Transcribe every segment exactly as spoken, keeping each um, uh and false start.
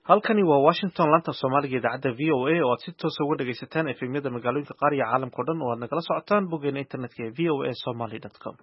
halkani waa Washington laanta Soomaaliga idaacada V O A oo aad si toos ah uga dhagaysataan efemyada magaalooyinka qaar iyo caalamka oo dhan oo aad nagala socotaan boggeena internetka ee v o a somali dot com.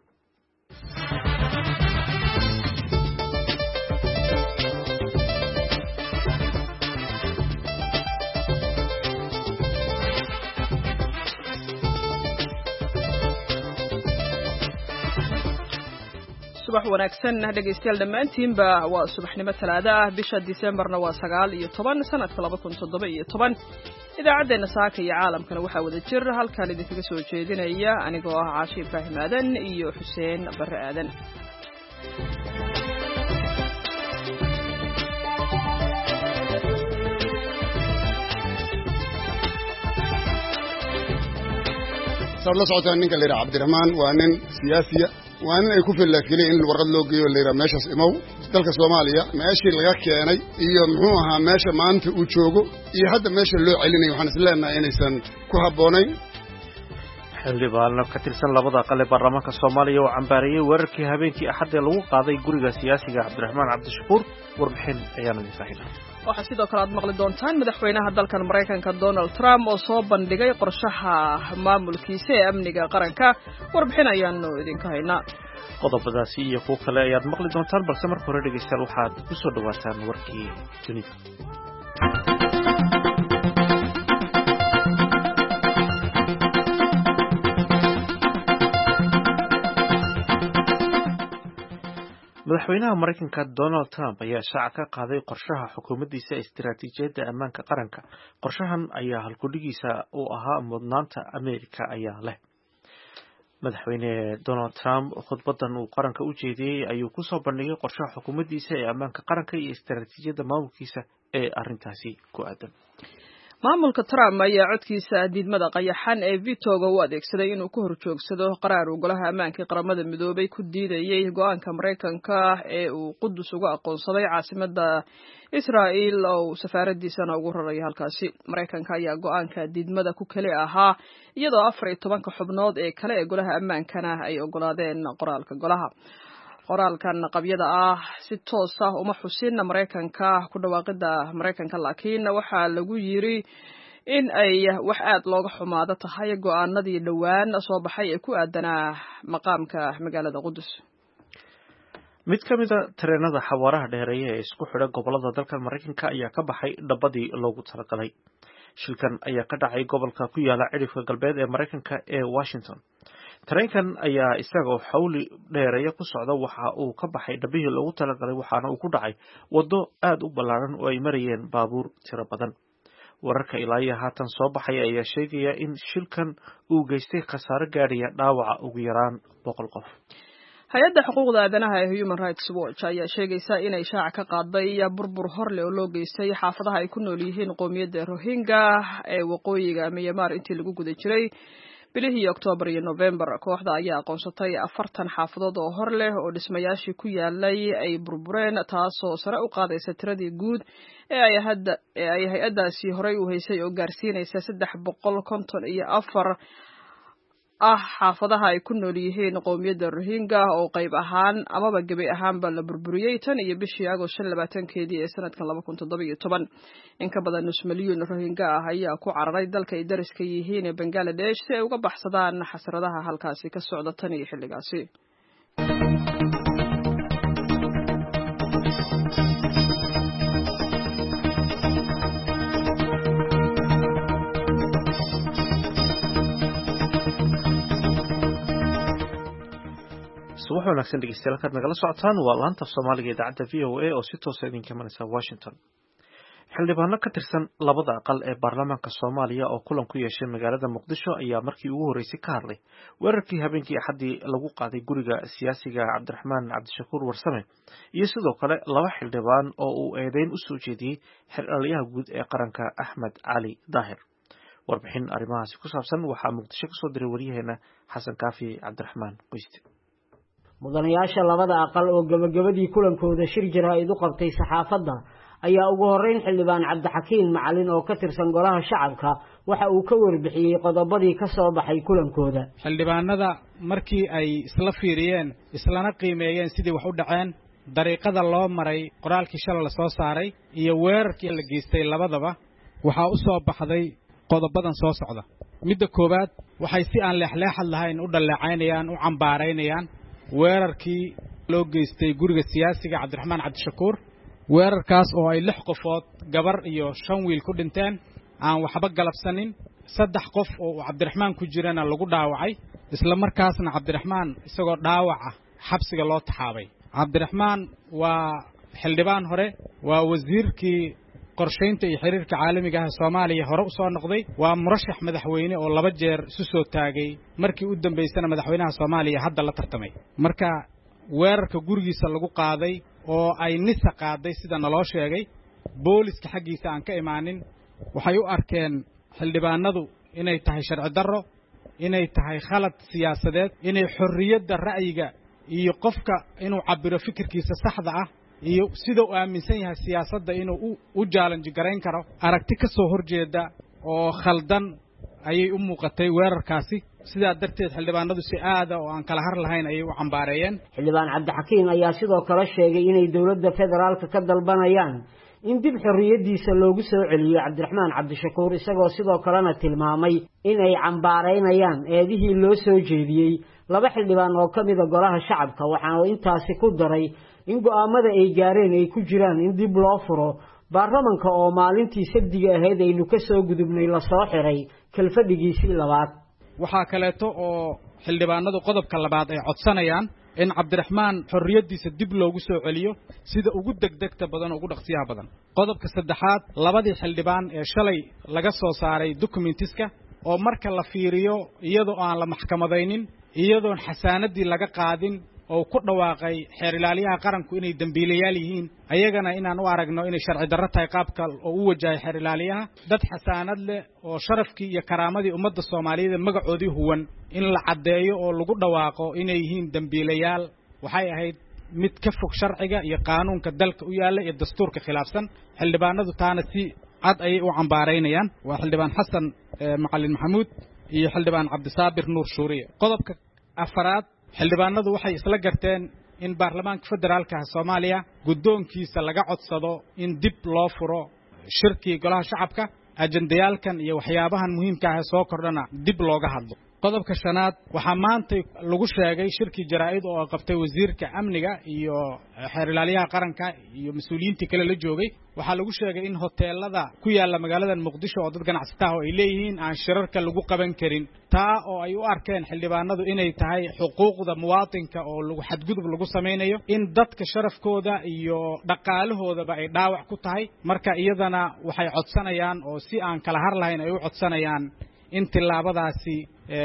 subax wanaagsan dhageystayaal dhamaantiinba waa subaxnimo talaado ah bisha Decemberna waa sagaal iyo toban sanadka laba kun iyo toddoba iyo toban idaacadeena saaka iyo caalamkana waxa wada jir halkan idinkaga soo jeedinaya anigoo ah Caashi Ibraahim Aadan iyo Xuseen Barre Aadan. sabla socotaan ninka leeyahay Cabdiraxmaan waa nin siyaasiya waan ay ku filaakilay in warqad loo geeyo leeyahay meeshaas imaw dalka Soomaaliya meeshii laga keenay iyo muxuu ahaa meesha maanta uu joogo iyo hadda meesha loo celinayo waxaan isleenahay inaysan ku habboonayn. xildhibaano ka tirsan labada aqal ee baarlamaanka Soomaaliya oo cambaarayay weerarkii habeenkii Axad ee lagu qaaday guriga siyaasiga Cabdiraxmaan Cabdishakuur warbixin ayaan idin faahinaa. waxaa sidoo kale aad maqli doontaan madaxweynaha dalkan Mareykanka Donald Trump oo soo bandhigay qorshaha maamulkiisa ee amniga qaranka warbixin ayaanu idinka haynaa. qodobadaasi iyo kuwo kale ayaad maqli doontaan balse marka hore dhageystayaal waxaad ku soo dhawaataan warkii dunida. madaxweynaha Mareykanka Donald Trump ayaa shaaca ka qaaday qorshaha xukuumaddiisa istiraatiijiyadda ammaanka qaranka. qorshahan ayaa halkudhigiisa uu ahaa mudnaanta Ameerika ayaa leh. madaxweyne Donald Trump khudbadan uu qaranka u jeediyay ayuu ku soo bandhigay qorshaha xukuumaddiisa ee ammaanka qaranka iyo istiraatiijiyadda maamulkiisa ee arrintaasi ku aadan. maamulka Trump ayaa codkiisa diidmada qayaxan ee veto-ga u adeegsaday inuu ku horjoogsado qaraar uu golaha ammaanka qaramada midoobay ku diidayay go'aanka Mareykanka ee uu Qudus uga aqoonsaday caasimadda Israa'iil oo safaaradiisana ugu raray halkaasi. Mareykanka ayaa go'aanka diidmada ku kale ahaa iyadoo afar iyo toban xubnood ee kale ee golaha ammaankana ay ogolaadeen qoraalka golaha. qoraalkan qabyada ah si toos ah uma xusin Mareykanka ku dhawaaqida Mareykanka laakiin waxa lagu yiri in ay wax aad looga xumaado tahay go'aanadii dhawaan soo baxay ee ku aadanaa maqaamka magaalada Qudus. mid ka mid ah tareenada xawaaraha dheereeya ee isku xidha gobolada dalka Mareykanka ayaa ka baxay dhabadii loogu talagalay. shilkan ayaa ka dhacay gobolka ku yaala cirifka galbeed ee Mareykanka ee Washington. tareenkan ayaa isagoo xawli dheereeya ku socda waxa uu ka baxay dhabihii loogu talagalay waxaana uu ku dhacay wado aad u ballaaran oo ay marayeen baabuur tiro badan. wararka ilaa iyo haatan soo baxay ayaa sheegaya in shilkan uu geystay khasaare gaadhaya dhaawaca ugu yaraan boqol qof. hay-adda xuquuqda aadanaha ee Human Rights Watch ayaa sheegaysa inay shaaca ka qaaday burbur hor leh oo loo geystay xaafadaha ay ku nool yihiin qoomiyadda Rohingya ee waqooyiga Myanmar intii lagu guda jiray bilihii October iyo November. kooxda ayaa aqoonsatay afartan xaafadood oo hor leh oo dhismayaashii ku yaalay ay burbureen taasoo sare u qaadaysa tiradii guud ee ay hadda ee ay hay-addaasi horey u haysay oo gaarsiinaysa saddex boqol konton iyo afar ah xaafadaha ay ku nool yihiin qoomiyadda Rohingya oo qayb ahaan amaba gabi ahaanba la burburiyay tan iyo bishii Agost shan iyo labaatankeedii ee sanadkan laba kun iyo toddoba iyo toban. in ka badan nus milyan Rohingya ah ayaa ku cararay dalka ay dariska yihiin ee Bangladesh si ay uga baxsadaan xasradaha halkaasi ka socda tan iyo xilligaasi. subax wanaagsan dhegeystayaal halkaad nagala socotaan waa laanta Soomaaliga idaacada V O A oo si toos ah idinka imanaysa Washington. xildhibaano ka tirsan labada aqal ee baarlamaanka Soomaaliya oo kulan ku yeeshay magaalada Muqdisho ayaa markii ugu horeysay ka hadlay weerarkii habeenkii Axadii lagu qaaday guriga siyaasiga Cabdiraxmaan Cabdishakuur Warsame iyo sidoo kale laba xildhibaan oo uu eedeyn u soo jeediyay xildhibaanka guud ee qaranka Axmed Cali Daahir. warbixin arrimahaasi ku saabsan waxaa Muqdisho ka soo diray wariyaheena Xasan Kaafi Cabdiraxmaan Qoyste. mudanayaasha labada aqal oo gabagabadii kulankooda shir jaraa'id u qabtay saxaafadda ayaa ugu horeyn xildhibaan Cabdixakiin Macalin oo ka tirsan golaha shacabka waxa uu ka warbixiyay qodobadii ka soo baxay kulankooda. xildhibaanada markii ay isla fiiriyeen islana qiimeeyeen sidii wax u dhaceen dariiqada loo maray qoraalkii shalay la soo saaray iyo weerarkii la geystay labadaba waxaa u soo baxday qodobadan soo socda. midda koowaad waxay si aan leexleexad lahayn u dhaleecaynayaan u cambaaraynayaan weerarkii loo geystay guriga siyaasiga Cabdiraxmaan Cabdishakuur, weerarkaas oo ay lix qofood gabar iyo shan wiil ku dhinteen aan waxba galabsanin, saddex qof oo Cabdiraxmaan ku jirana lagu dhaawacay, isla markaasna Cabdiraxmaan isagoo dhaawac ah xabsiga loo taxaabay. Cabdiraxmaan waa xildhibaan hore, waa wasiirkii qorsheynta iyo xiriirka caalamiga ah Soomaaliya hore u soo noqday, waa murashax madaxweyne oo laba jeer isu soo taagay, markii u dambeysana madaxweynaha Soomaaliya hadda la tartamay. marka weerarka gurigiisa lagu qaaday oo ay nisa qaaday sida naloo sheegay, booliska xaggiisa aan ka imaanin, waxay u arkeen xildhibaanadu inay tahay sharci darro, inay tahay khalad siyaasadeed, inay xorriyadda ra'yiga iyo qofka inuu cabiro fikirkiisa saxda ah iyo sida uu aaminsan yahay siyaasadda inuu u challenge gareyn karo aragti ka soo horjeeda oo khaldan ayay u muuqatay weerarkaasi. sidaa darteed xildhibaanadu si aada oo aan kala har lahayn ayay u cambaareeyeen. xildhibaan Cabdixakiin ayaa sidoo kale sheegay inay dawladda federaalka ka dalbanayaan in dib xorriyadiisa loogu soo celiyo Cabdiraxmaan Cabdishakuur, isagoo sidoo kalena tilmaamay in ay cambaareynayaan eedihii loo soo jeediyey laba xildhibaan oo ka mid ah golaha shacabka, waxaana intaasi ku daray in go'aamada ay gaareen ay ku jiraan in dib loo furo baarlamaanka oo maalintii sabtiga ahayd aynu ka soo gudubnay la soo xiray kalfadhigiisii labaad. waxaa kaleeto oo xildhibaanadu qodobka labaad ay codsanayaan in Cabdiraxmaan xorriyadiisa dib loogu soo celiyo sida ugu degdegta badan ugu dhaqsiyaha badan. qodobka saddexaad, labadii xildhibaan ee shalay laga soo saaray documentiska oo marka la fiiriyo iyadoo aan la maxkamadaynin, iyadoon xasaanadii laga qaadin oo ku dhawaaqay xeer ilaaliyaha qaranku inay dambiilayaal yihiin, ayagana inaan u aragno inay sharci darro tahay qaabka oo u wajahay xeer ilaaliyaha. dad xasaanad leh oo sharafkii iyo karaamadii ummadda Soomaaliyeed magacoodii huwan in la caddeeyo oo lagu dhawaaqo inay yihiin dambiilayaal waxay ahayd mid ka fog sharciga iyo qaanuunka dalka u yaalla iyo dastuurka khilaafsan. xildhibaanadu taana si cad ayay u cambaareynayaan. waa xildhibaan xasan macalin maxamuud iyo xildhibaan Cabdisaabir Nuur Shuuriye. qodobka afaraad, xildhibaanadu waxay isla garteen in baarlamaanka federaalka Soomaaliya guddoonkiisa laga codsado in dib loo furo shirkii golaha shacabka, ajandayaalkan iyo waxyaabahan muhiimka ah soo kordhana dib looga hadlo. qodobka shanaad, waxaa maanta lagu sheegay shirkii jaraa'id oo qabtay wasiirka amniga iyo xeer ilaaliyaha qaranka iyo mas'uuliyiintii kale la joogay, waxaa lagu sheegay in hoteelada ku yaala magaalada Muqdisho oo dad ganacsato ah ay leeyihiin aan shirarka lagu qaban karin, taa oo ay u arkeen xildhibaanadu inay tahay xuquuqda muwaadinka oo lagu xadgudub lagu sameynayo, in dadka sharafkooda iyo dhaqaalahoodaba ay dhaawac ku tahay. marka iyadana waxay codsanayaan oo si aan kala har lahayn ay u codsanayaan in tilaabadaasi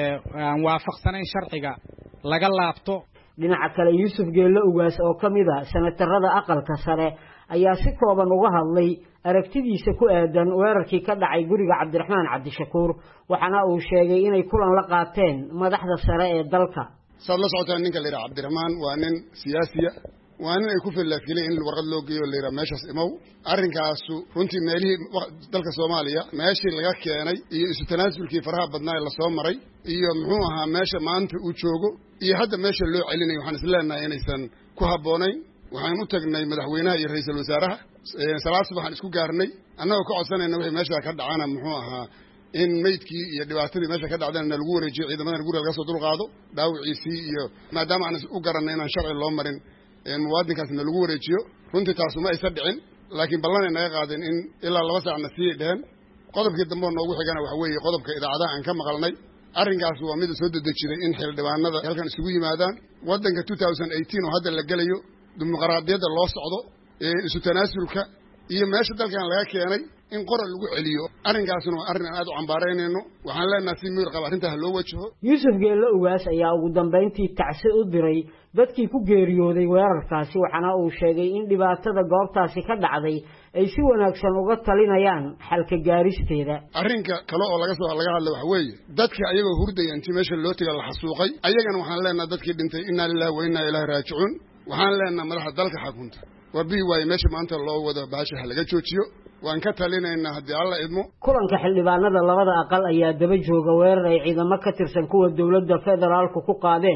aan waafaqsanayn sharciga laga laabto. dhinaca kale, Yuusuf Geelle Ugaas oo ka mid ah senatarada aqalka sare ayaa si kooban uga hadlay aragtidiisa ku aadan weerarkii ka dhacay guriga Cabdiraxmaan Cabdishakuur, waxaana uu sheegay inay kulan la qaateen madaxda sare ee dalka. saad la socotaan ninka la yidhaha Cabdiraxmaan waa nin siyaasiya, waa nin ay ku filaafilay in warqad loo geeyo la yidhaha meeshaas imow. arrinkaasu runtii meelihii dalka Soomaaliya meeshii laga keenay iyo isu tanaasulkii faraha badnaa ee la soo maray iyo muxuu ahaa meesha maanta uu joogo iyo hadda meesha loo celinayo, waxaan isleenahay inaysan ku habboonayn. waxaan u tagnay madaxweynaha iyo ra'iisul wasaaraha salaas waxaan isku gaarnay annagoo ka codsanayna wixii meesha ka dhacana muxuu ahaa in meydkii iyo dhibaatadii meesha ka dhacdana lagu wareejiyo ciidamada guriga laga soo dulqaado, dhaawiciisii iyo maadaama aan u garanay inaan sharci loo marin muwaadinkaasna lagu wareejiyo. runtii taasuma aysan dhicin, laakiin ballanay naga qaadeen in ilaa laba saacna sii dheheen. qodobkii dambe oo noogu xigana waxa weeye qodobka idaacadaha aan ka maqalnay. arrinkaas waa mid soo dedejiray in xildhibaanada halkan isugu yimaadaan waddanka two thousand eighteen oo hadda la gelayo dimuqraadiyadda loo socdo ee isu tanaasulka iyo meesha dalkan laga keenay in qoral lagu celiyo. arrinkaasna waa arrin aan aad u cambaareynayno. waxaan leenahay si miyir qaba arrintaas loo wajaho. Yuusuf Geelle Ugaas ayaa ugu dambeyntii tacsi u diray dadkii ku geeriyooday weerarkaasi, waxaana uu sheegay in dhibaatada goobtaasi ka dhacday ay si wanaagsan uga talinayaan xalka gaaristeeda. arrinka kale oo laga soo laga hadlay waxa weeye dadka ayagoo hurdaya intii meesha loo tagay la xasuuqay, ayagana waxaan leenahay dadkii dhintay inna lillahi wa inna ilaahi raajicuun. waxaan leenahay madaxda dalka xakunta wabii waay meesha maanta loo wado baasha laga joojiyo. waan ka talinaynaa haddii alla idmo. kulanka xildhibaanada labada aqal ayaa daba jooga weerar ay ciidamo ka tirsan kuwa dawladda federaalku ku qaadeen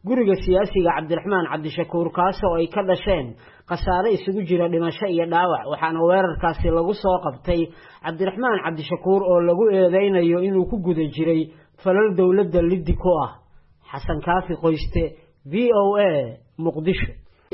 guriga siyaasiga cabdiraxmaan cabdishakuur kaas oo ay ka dhasheen khasaare isugu jira dhimasho iyo dhaawac waxaana weerarkaasi lagu soo qabtay cabdiraxmaan cabdishakuur oo lagu eedeynayo inuu ku guda jiray falal dowladda liddi ku ah xasan kaafi qoyste v o a muqdisho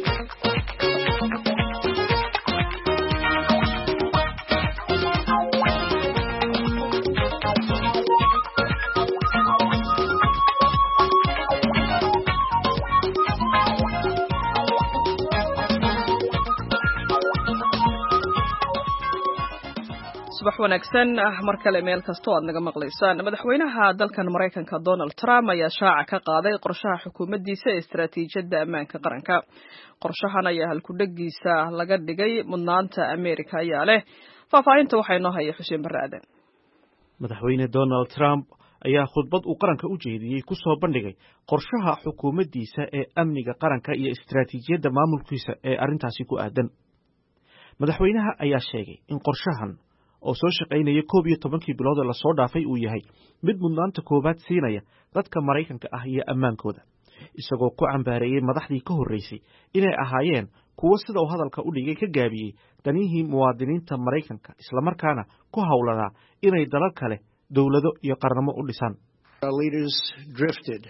subax wanaagsan mar kale meel kasto aad naga maqlaysaan madaxweynaha dalkan Mareykanka Donald Trump ayaa shaaca ka qaaday qorshaha xukuumaddiisa ee istiraatiijiyadda ammaanka qaranka qorshahan ayaa halku-dhagiisa laga dhigay mudnaanta Ameerika ayaa leh faahfaahinta waxay noo hayay Xuseen Baraaden madaxweyne Donald Trump ayaa khudbad uu qaranka u jeediyay ku soo bandhigay qorshaha xukuumaddiisa ee amniga qaranka iyo istiraatiijiyadda maamulkiisa ee arrintaasi ku aadan madaxweynaha ayaa sheegay in qorshahan oo soo shaqaynaya koob iyo tobankii bilood ee lasoo dhaafay uu yahay mid mudnaanta koowaad siinaya dadka Mareykanka ah iyo ammaankooda isagoo ku cambaareeyay madaxdii ka horreysay inay ahaayeen kuwo sida uu hadalka u dhigay ka gaabiyey danihii muwaadiniinta Mareykanka isla markaana ku hawlanaa inay dalal kale dowlado iyo qarnamo u dhisaan Our leaders drifted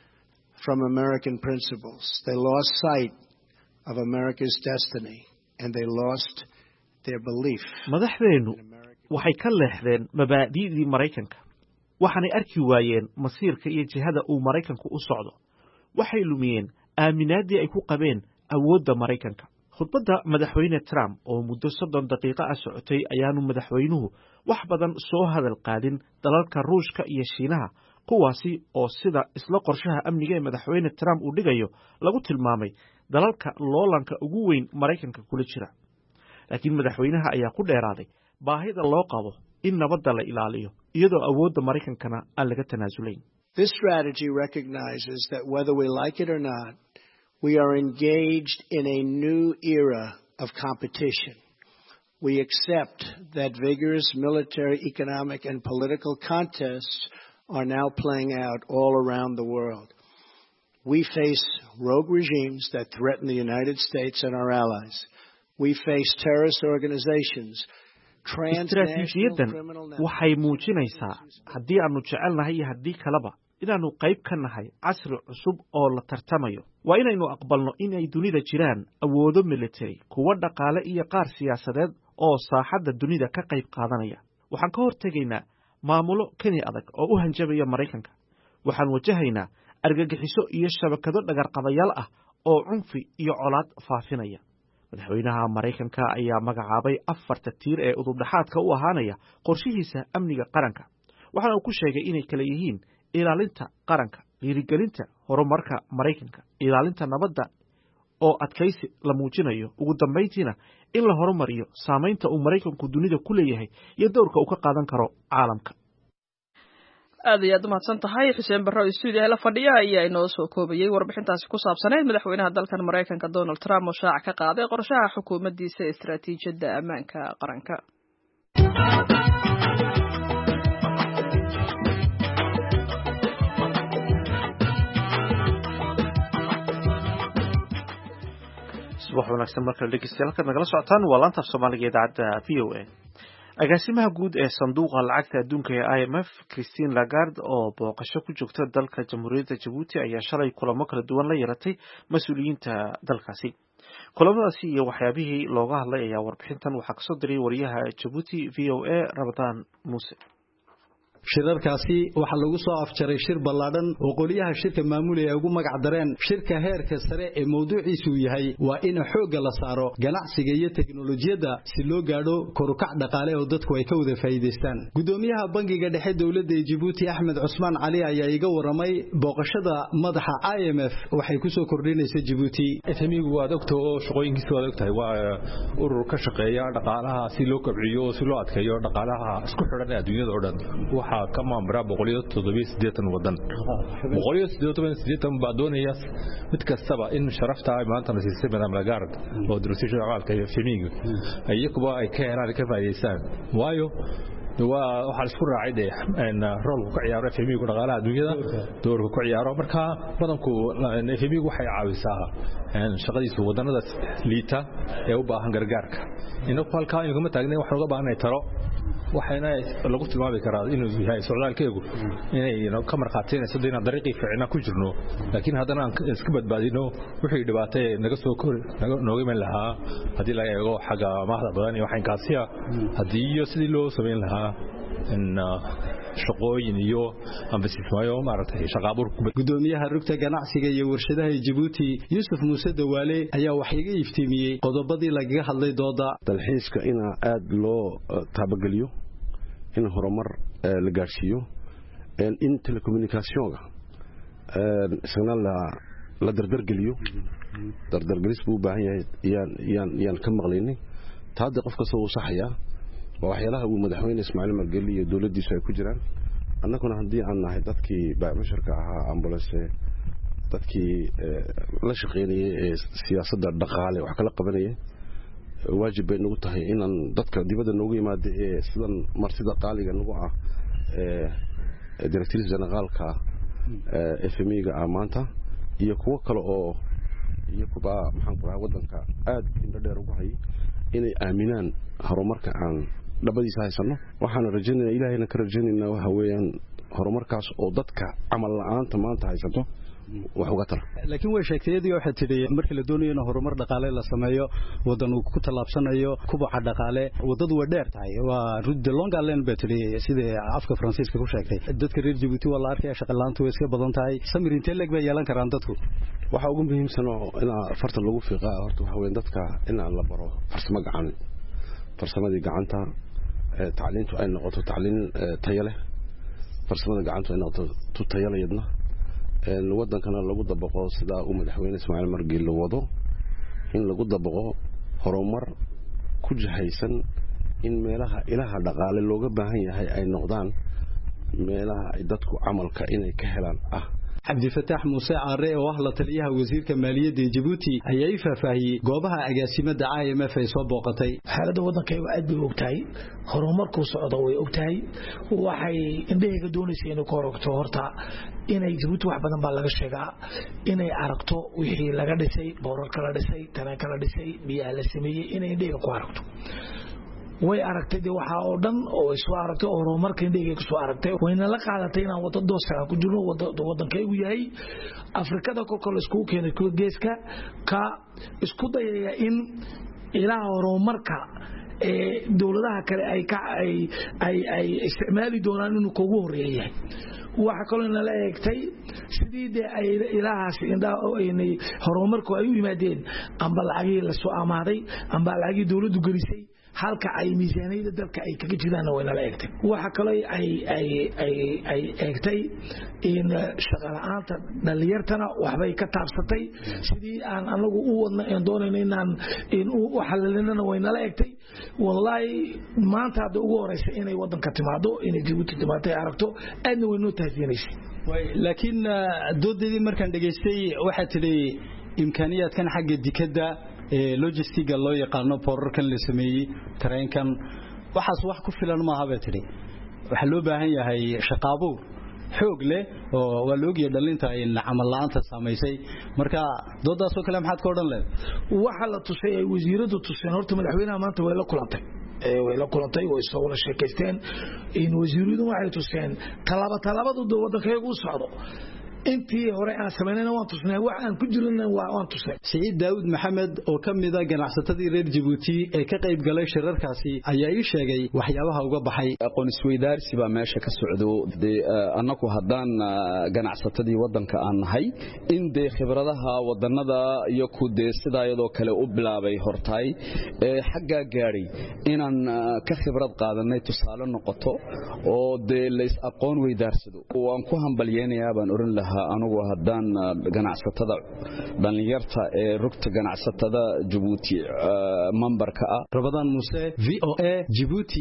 from American principles. They lost sight of America's destiny and they lost their belief. madaxdeenu waxay ka leexdeen mabaadi'dii Mareykanka waxaanay arki waayeen masiirka iyo jihada uu Mareykanku u socdo waxay lumiyeen aaminaadii ay ku qabeen awoodda Mareykanka khudbadda madaxweyne Trump oo muddo soddon daqiiqo ah socotay ayaanu madaxweynuhu wax badan soo hadal qaadin dalalka Ruushka iyo Shiinaha kuwaasi oo sida isla qorshaha amniga ee madaxweyne Trump uu dhigayo lagu tilmaamay dalalka loolanka ugu weyn Mareykanka kula jira laakiin madaxweynaha ayaa ku dheeraaday baahida loo qabo in nabadda la ilaaliyo iyadoo awoodda Mareykankana aan laga tanaasulayn This strategy recognizes that whether we like it or not, we are engaged in a new era of competition. We accept that vigorous military, economic, and political contests are now playing out all around the world. We face rogue regimes that threaten the United States and our allies. We face terrorist organizations. istiraatiijiyaddan waxay muujinaysaa haddii aanu jecelnahay iyo haddii kaleba inaannu qayb ka nahay casri cusub oo la tartamayo waa inaynu aqbalno inay dunida jiraan awoodo military kuwa dhaqaale iyo qaar siyaasadeed oo saaxadda dunida ka qayb qaadanaya waxaan ka hortegaynaa maamulo keni adag oo u hanjabaya Mareykanka waxaan wajahaynaa argagixiso iyo shabakado dhagarqabayaal ah oo cunfi iyo colaad faafinaya madaxweynaha Mareykanka ayaa magacaabay afarta tiir ee udubdhaxaadka u ahaanaya qorshihiisa amniga qaranka waxaana uu ku sheegay inay kala yihiin ilaalinta qaranka dhiirigelinta horumarka Mareykanka ilaalinta nabadda oo adkaysi la muujinayo ugu dambeyntiina in la horumariyo saameynta uu Mareykanku dunida ku leeyahay iyo doorka uu ka qaadan karo caalamka aad iyo aad u mahadsan tahay Xuseen Barro studio la fadhiya ayaa inoo soo koobayay warbixintaasi ku saabsaneyd madaxweynaha dalkan Mareykanka Donald Trump oo shaaca ka qaaday qorshaha xukuumaddiisa ee istiraatiijiyadda ammaanka qaranka subax wanaagsan markale dhegeystayaal halkaad nagala socotaan waa laanta af Soomaaliga idaacadda V O A agaasimaha guud ee sanduuqa lacagta adduunka ee I M F Christine Lagarde oo booqasho ku joogta dalka Jamhuuriyadda Djibouti ayaa shalay kulamo kala duwan la yeelatay mas'uuliyiinta dalkaasi kulamadaasi iyo waxyaabihii looga hadlay ayaa warbixintan waxaa kasoo diray wariyaha Djibouti V O A Ramadaan Muuse shirarkaasi waxa lagu soo afjaray shir ballaadhan oo qoliyaha shirka maamulaya ugu magac dareen shirka heerka sare ee mowduuciisu yahay waa in xoogga la saaro ganacsiga iyo teknolojiyadda si loo gaadho korukac dhaqaale oo dadku ay ka wada faa'iideystaan gudoomiyaha bangiga dhexe dawladda Djibouti Axmed Cusmaan Cali ayaa iga waramay booqashada madaxa I M F waxay ku soo kordhinaysaa Djibouti efemigu waa doctor oo shaqooyinkiisa waa ogtahay waa urur ka shaqeeya dhaqaalaha si loo kobciyo si loo adkeeyo dhaqaalaha isku xidhan ee adduunyada oo dhan ka maamula boqol iyo toddoba iyo siddeetan wadan boqol iyo siddeetan iyo siddeetan baa doonaya mid kastaba in sharafta ay maanta la siisay madam Lagarde oo dirasiisha caalka iyo femiga ayakuba ay ka helaan ka faa'iideystaan waayo waa waxa isku raacay in rol ku ciyaaro F M I ku dhaqaalaha adduunyada doorka ku ciyaaro marka badanku F M I waxay caawisaa in shaqadiisu wadanada liita ee u baahan gargaarka inuu halka inuu ma taagnay wax uga baahnay taro waxayna lagu tilmaami karaa inuu yahay socdaalkeegu inay ka marqaateynayso in dariiqi fiicna ku jirno laakiin haddana aan iska badbaadino wixii dhibaatay naga soo kor nooga iman lahaa hadii la eego xaga maahda badan iyo waxaan kaasiya hadii iyo sidii loo sameyn lahaa in shaqooyin iyo ambasismayo maartay shaqaabuur gudoomiyaha rugta ganacsiga iyo warshadaha Djibouti Yusuf Muuse Dawaale ayaa wax iga iftiimiyay qodobadii laga hadlay dooda dalxiiska in aad loo taabagaliyo in horumar la gaarsiiyo in telecommunicationka isna la la dardargeliyo dardargelis buu baahan yahay yaan yaan yaan ka maqlaynay taada qof kasta uu saxaya waxyaalaha uu madaxweyne Ismaaciil Margeli iyo dawladdiisu ay ku jiraan annaguna hadii aan nahay dadkii baamusharka ahaa ambulance dadkii la shaqeynayay ee siyaasadda dhaqaale wax kala qabanayay waajib bay nagu tahay in dadka dibadda noogu yimaado ee sidan martida qaaliga nagu ah ee directrice generalka F M I-ga maanta iyo kuwa kale oo iyo kuba maxaan ku rahaa wadanka aad inta dheer ugu hay inay aaminaan horumarka aan dabadiisa haysano waxaan rajaynayaa ilaahayna ka rajaynaynaa waxa weeyaan horumarkaas oo dadka amal la'aanta maanta haysato wax uga tar laakiin way sheegtayadii waxa tidhi markii la doonayo in horumar dhaqaale la sameeyo wadan uu ku talaabsanayo kubaca dhaqaale wadadu way dheer tahay waa route de longue haleine bay tidhi sida afka Faransiiska ku sheegtay dadka reer Djibouti waa la arkay shaqo la'aantu way iska badan tahay samir intee leeg bay yeelan karaan dadku waxa ugu muhiimsan oo in farta lagu fiiqaa horta waxa weyn dadka in la baro farsamo gacan farsamadii gacanta tacliintu ay noqoto tacliin tayo leh farsamada gacanta ay noqoto tayo leh yadna in wadankana lagu dabaqo sida uu madaxweyne Ismaaciil Margeli wado in lagu dabaqo horumar ku jahaysan in meelaha ilaha dhaqaale looga baahan yahay ay noqdaan meelaha ay dadku amalka inay ka helaan ah Abdi Fatah Muuse Aare oo ah la taliyaha wasiirka maaliyadda ee Djibouti ayaa i faahfaahiyay goobaha agaasimada I M F ay soo booqatay xaaladda wadanka ay aad bay ogtahay horumarku socdo way ogtahay waxay indhaheega doonaysaa inay ku aragto horta inay Djibouti wax badan baa laga sheegaa inay aragto wixii laga dhisay boorarka la dhisay tananka la dhisay biyaha la sameeyay inay indhaheega ku aragto way aragtay waxa oo dhan oo soo aragtay oo horumarka indhaheega soo aragtay wayna la qaadatay inaan wada doosaan ku jirno wadankaygu yahay Afrikada kokol isku keenay ku geeska ka isku dayaya in ilaa horumarka ee dawladaha kale ay ka ay ay ay isticmaali doonaan inuu kugu horeeyay waxa kale in la eegtay sidii ay ilaahaas indaa oo ay horumarku ay u yimaadeen amba lacagii la soo amaaday amba lacagii dawladdu gelisay halka ay miisaaniyada dalka ay kaga jiraan way la eegtay waxa kale ay ay ay ay eegtay in shaqalaanta dhalinyartana waxbay ka taabsatay sidii aan anagu u wadna in doonayna inaan in u xalalnana way la eegtay wallahi maanta hada ugu horeysa inay wadanka timaado inay Djibouti timaado ay aragto aadna way noo taasiinaysa way laakiin doodadii markaan dhageystay waxa tidhi imkaaniyaadkan xagga dikada ee logistiga loo yaqaano porarkan la sameeyay tareenkan waxaas wax ku filan ma aha batiri waxa loo baahan yahay shaqaabo xoog leh oo waa loo geeyay dhalinta in amal la'aanta sameysay marka doodaas oo kale maxaad ka oran leedahay waxa la tusay ay wasiiradu tuseen horta madaxweynaha maanta way la kulantay ee way la kulantay oo soo wada sheekaysteen in wasiiradu waxay tuseen talaba talabadu wadankaygu u socdo intii hore aan sameynayna waan tusnay wax aan ku jirnaa waan tusnay Saciid Daawud Maxamed oo kamid ah ganacsatadii reer Djibouti ee ka qayb galay shirarkaasi ayaa ii sheegay waxyaabaha uga baxay aqoon isweydaarsi baa meesha ka socdo annagu haddaan ganacsatadii wadanka aan nahay in de khibradaha wadanada iyo ku de sidaayadoo kale u bilaabay hortay ee xagga gaaray inaan ka khibrad qaadanay tusaale noqoto oo de leys aqoon weydaarsado waan ku hambalyeynaya baan oran lahaa anigu haddaan ganacsatada dhalinyarta ee rugta ganacsatada Djibouti memberka ah Rabadaan Muuse V O A Djibouti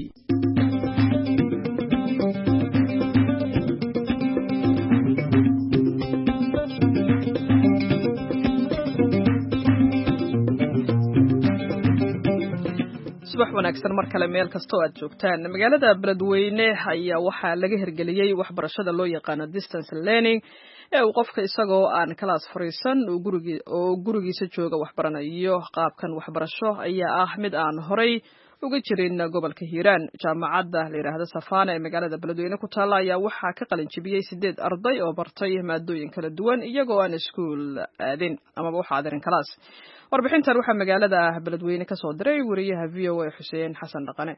subax wanaagsan mar kale meel kasta oo aad joogtaan magaalada Beledweyne ayaa waxaa laga hirgeliyay waxbarashada loo yaqaan distance learning ee uu qofka isagoo aan class fariisan oo guriga oo gurigiisa jooga waxbaranayo qaabkan waxbarasho ayaa ah mid aan horay uga jirin gobolka Hiiraan jaamacadda la yiraahdo Safana ee magaalada Beledweyne ku taala ayaa waxaa ka qalin jabiyay sideed arday oo bartay maadooyin kala duwan iyagoo aan iskuul aadin ama wax aadin class warbixintan waxaa magaalada Beledweyne ka soo diray wariyaha V O A Xuseen Xasan Dhaqane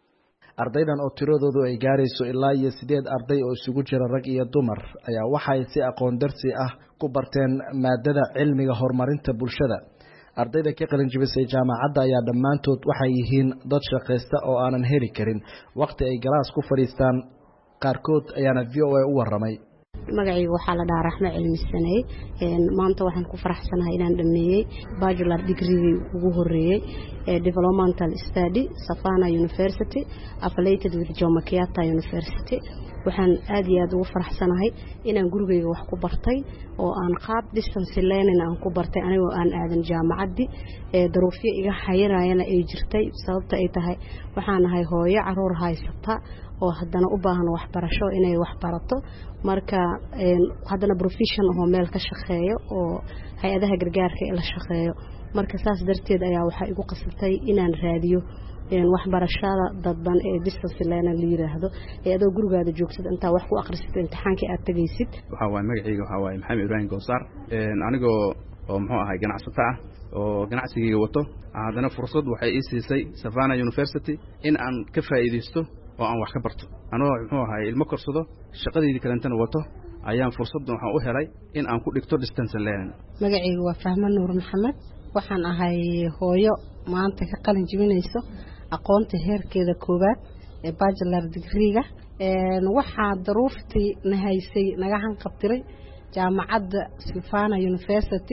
ardaydan oo tiradoodu ay gaarayso ilaa iyo sideed arday oo isugu jira rag iyo dumar ayaa waxay si aqoon darsi ah ku barteen maadada cilmiga horumarinta bulshada ardayda ka qalin jabisay jaamacadda ayaa dhammaantood waxay yihiin dad shaqaysta oo aanan heli karin waqti ay galaas ku fadhiistaan qaarkood ayaana V O A u waramay magacaygu waxaa la dhahaa Raxma Cilmi Sanay een maanta waxaan ku faraxsanahay inaan dhameeyay bachelor degree ugu horeeyay ee developmental study Safana University affiliated with Jomo Kenyatta University waxaan aad iyo aad ugu faraxsanahay inaan gurigeyga wax ku bartay oo aan qaab distance learning aan ku bartay anigoo aan aadan jaamacaddi ee daruufiye iga xayiraayana ay jirtay sababta ay tahay waxaan ahay hooyo caruur haysata oo haddana u baahan waxbarasho inay wax barato marka een haddana profession oo meel ka shaqeeyo oo hay'adaha gargaarka ee la shaqeeyo marka saas darteed ayaa waxa igu qasabtay inaan raadiyo een waxbarashada dadban ee distance learning la yiraahdo ee adoo gurigaada joogtid inta wax ku akhrisatay imtixaankii aad tagaysid waxa waay magacayga waxa waay Maxamed Ibrahim Gowsar een anigoo oo muxuu ahay ganacsato ah oo ganacsiga wato haddana fursad waxay ii siisay Safana University in aan ka faa'iideysto oo aan wax ka barto anoo muxuu ahay ilmo korsado shaqadeedii kalentana wato ayaan fursad waxaan u helay in aan ku dhigto distance learning magacaygu waa Fahma Nuur Maxamed waxaan ahay hooyo maanta ka qalin jabinayso aqoonta heerkeeda koobaad ee bachelor degree-ga een waxa daruuftii nahaysay naga hanqabtiray jaamacadda Safana University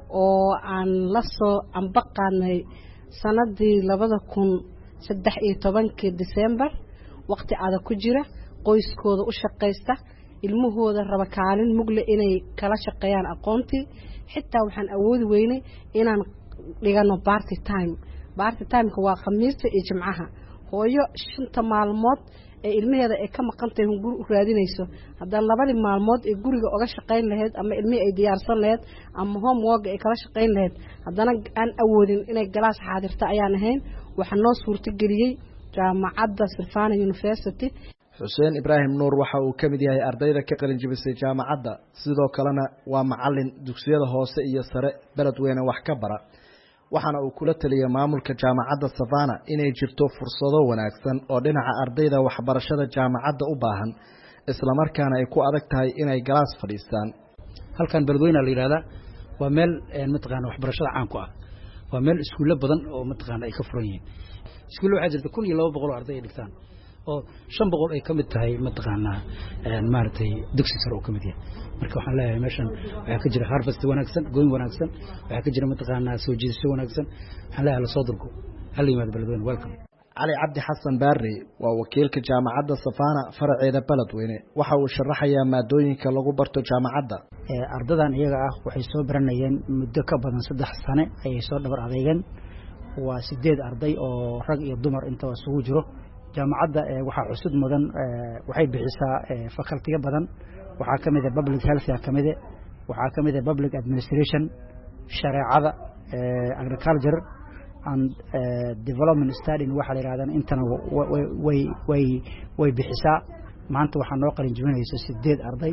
oo aan la soo ambaqaanay sanadii labada kun saddex iyo tobankii December waqti adag ku jira qoyskooda u shaqeysta ilmahooda raba kaalin mugle inay kala shaqeeyaan aqoontii xitaa waxaan awoodi weynay inaan dhigano party time party time ka waa khamiista iyo jimcaha hooyo shanta maalmood ee ilmaheeda ay ka maqan tahay guri u raadinayso haddana labadii maalmood ee guriga uga shaqeyn lahayd ama ilmihii ay diyaarsan lahayd ama homework ay kala shaqeyn lahayd haddana aan awoodin inay galaas xaadirta ayaan ahayn waxaa noo suurtageliyey jaamacadda Safana University Xuseen Ibrahim Nuur waxa uu kamid yahay ardayda ka qalin jabisay jaamacadda sidoo kalena waa macallin dugsiyada hoose iyo sare Beledweyne wax ka bara waxaana uu kula taliyay maamulka jaamacadda Safana inay jirto fursado wanaagsan oo dhinaca ardayda waxbarashada jaamacadda u baahan isla markaana ay ku adag tahay inay galaas fadhiistaan halkan Beledweyne la yiraahdo waa meel mataqaan waxbarashada caan ku ah waa meel iskuulo badan oo mataqaan ay ka furan yihiin iskuulo waxa jirta kun iyo laba boqol oo arday dhigtaan oo shan boqol ay kamid tahay mataqaana een maartay dugsi sare oo kamid yahay marka waxaan leeyahay meeshan waxa ka jira harvest wanaagsan gooyn wanaagsan waxa ka jira mataqaana soo jiidasho wanaagsan waxaan leeyahay la soo durko hal yimaad Beledweyne welcome Ali Cabdi Xasan Barri waa wakiilka jaamacadda Safana faraceeda Beledweyne waxa uu sharaxayaa maadooyinka lagu barto jaamacadda ee ardadan iyaga ah waxay soo baranayeen muddo ka badan saddex sano ayay soo dhabar adeegeen waa sideed arday oo rag iyo dumar inta isugu jiro jaamacadda waxa cusub mudan waxay bixisaa faculty badan waxa kamid ah public health kamid ah waxa kamid ah public administration shariicada agriculture and development study waxa la yiraahdaa intana way way way bixisaa maanta waxa noo qalin jabinayso sideed arday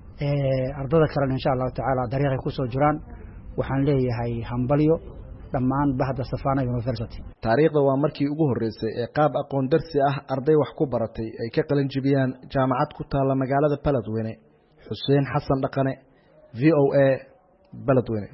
ee ardada kale insha Allah taala dariiqay ku soo jiraan waxaan leeyahay hambalyo dhammaan bahda Safana University taariikhda waa markii ugu horeysay ee qaab aqoon darsi ah arday wax ku baratay ay ka qalin jabiyaan jaamacad ku taala magaalada Beledweyne Xuseen Xasan Dhaqane V O A Beledweyne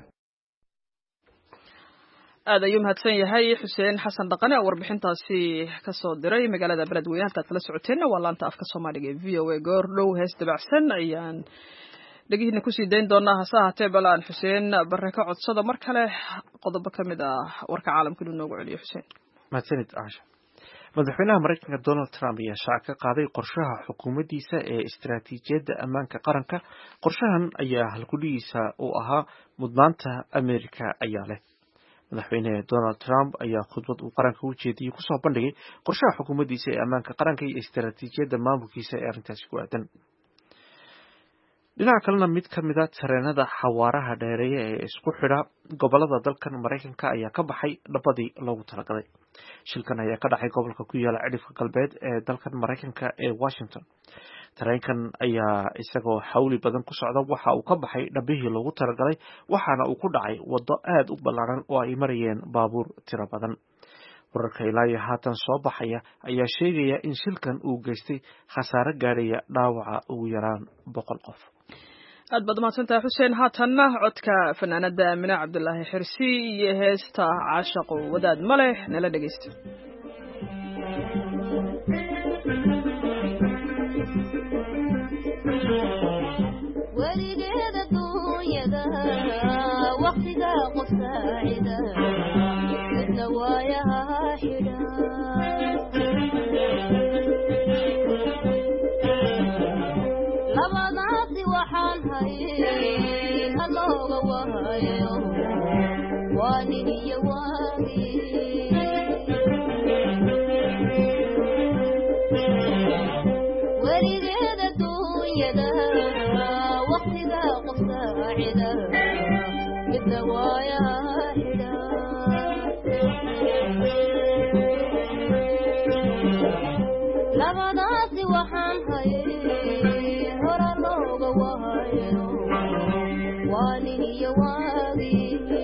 aad ayuu mahadsan yahay Xuseen Xasan Dhaqane oo warbixintaasi ka soo diray magaalada Beledweyne halka kala socoteena waa laanta afka Soomaaliga ee V O A goordhow hees dabacsan ayaan dhagihina ku sii dayn doonaa hase ahaatee balaan Xuseen barre ka codsada mar kale qodobo ka mid ah warka caalamka inuu noogu celiyo Xuseen mahadsanid Aasha madaxweynaha Mareykanka Donald Trump ayaa shaaca ka qaaday qorshaha xukuumaddiisa ee istiraatiijiyadda ammaanka qaranka qorshahan ayaa halkudhigiisa u ahaa mudnaanta Ameerika ayaa leh madaxweyne Donald Trump ayaa khudbad uu qaranka u jeediyey kusoo bandhigay qorshaha xukuumaddiisa ee ammaanka qaranka iyo istaraatiijiyadda maamulkiisa ee arrintaasi ku aadan. dhinaca kalena mid ka mid a tareenada xawaaraha dheereeya ee isku xidha gobolada dalkan Maraykanka ayaa ka baxay dhabadii loogu talagalay. shilkan ayaa ka dhacay gobolka ku yaala cidhifka galbeed ee dalkan Maraykanka ee Washington. tareenkan ayaa isagoo xawli badan ku socda waxa uu ka baxay dhabihii loogu talagalay waxaana uu ku dhacay waddo aad u ballaaran oo ay marayeen baabuur tiro badan. wararka ilaa iyo haatan soo baxaya ayaa sheegaya in shilkan uu geystay khasaare gaadhaya dhaawaca ugu yaraan boqol qof. aad baad mahadsantahay xuseen. haatanna codka fanaanada Aamina Cabdulaahi Xirsi iyo heesta caashaqo wadaad male nala dhegeysta. weligeeda duunyada waqtiga qof saacida midna waayaha xidha labadaasi waxaan hayay halooga wahayo waa nin iyo waagi weligeeda duunyada waqtiga qof saacida midna waayaha xidha labadaasi waxaan hayay hora looga wahayo waa nin iyo waagi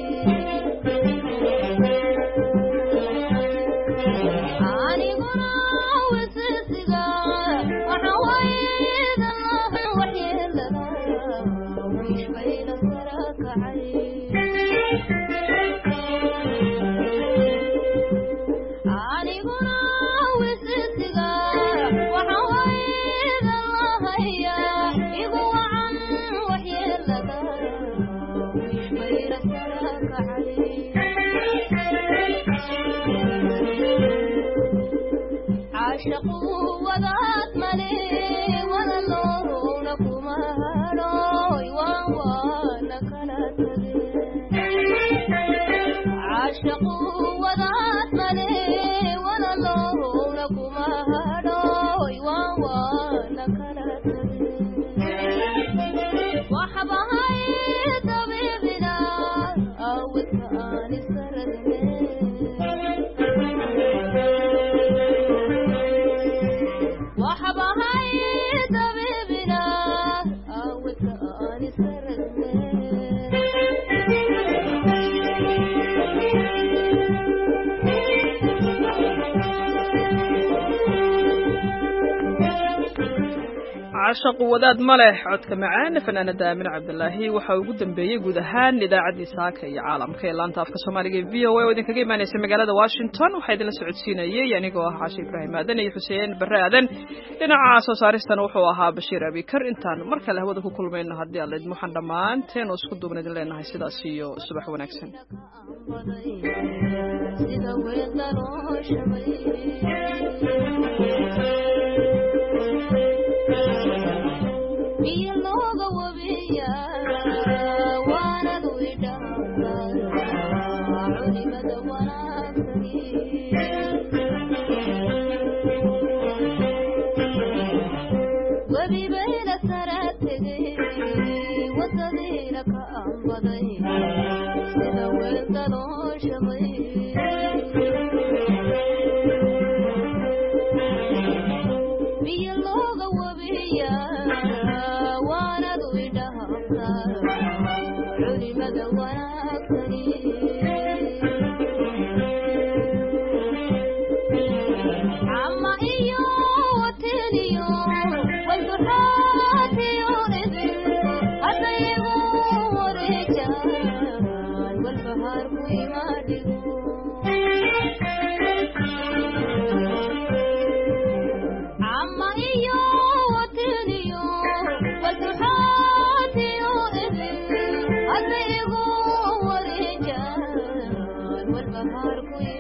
aniguna wisiisiga waxa wayda laha waxyeelada wishbayna sara kacay aniguna wisiisiga waxa wayda lahaya igu wacan waxyeelada wishbayna sara kacay caashaqu wadaad male wada loona kuma hadhooy waan waana kala tageen caashaqu wadaad male wada loona kuma hadhooy waan waana kala tageen waxbahay dabiibina awdka aan isaradne waxbahay dabiibina awdka aan isaradne caashaqu wadaad ma leh codka macaan fanaanada Aamina Cabdulaahi waxa ugu dambeeyay guud ahaan idaacadii saaka iyo caalamka ee laanta afka Soomaaliga ee V O A oo idinkaga imaanaysa magaalada Washington. waxaa idinla socodsiinayay anigoo ah Caashi Ibraahim Aadan iyo Xuseen Barre Aadan. dhinaca soo saaristana wuxuu ahaa Bashiir Abikar. intaan mar kale hawada ku kulmayno haddii alla idmo waxaan dhammaanteen oo isku duubnay idin leenahay sidaas iyo subax wanaagsan. sida weedaloo shabay biyo looga wabiya waanadu idhaafta culimada wanaagsani webi bayna sara tegay wadadiina ka ambaday sida weedaloo shabay biyo looga wabiya waanadu idhaafta culimada wanaagsani ama iyo wateniyo walduxaatiyo idin haddayigu wareejaan walbahaarku imaadhigo ama iyo wateniyo walduxaatiyo idin haddayigu wareejaan walbahaarku